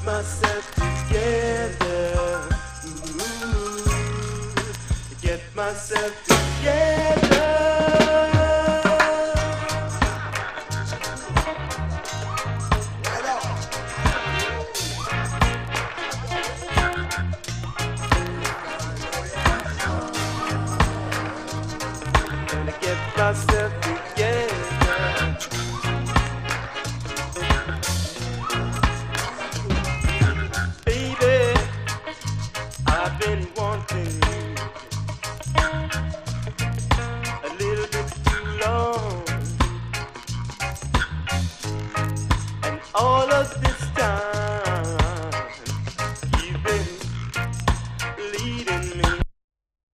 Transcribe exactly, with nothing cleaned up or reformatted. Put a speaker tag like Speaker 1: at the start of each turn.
Speaker 1: myself together. Ooh, get myself together. Myself together. Baby, I've been wanting a little bit too long, and all of this time you've been leading